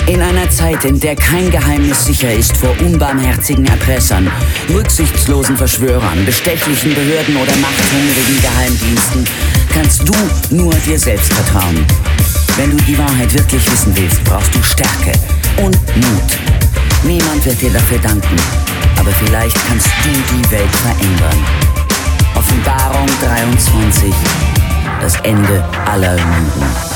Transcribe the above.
In einer Zeit, in der kein Geheimnis sicher ist vor unbarmherzigen Erpressern, rücksichtslosen Verschwörern, bestechlichen Behörden oder machthungrigen Geheimdiensten, kannst du nur dir selbst vertrauen. Wenn du die Wahrheit wirklich wissen willst, brauchst du Stärke und Mut. Niemand wird dir dafür danken, aber vielleicht kannst du die Welt verändern. Offenbarung 23, das Ende aller Lügen.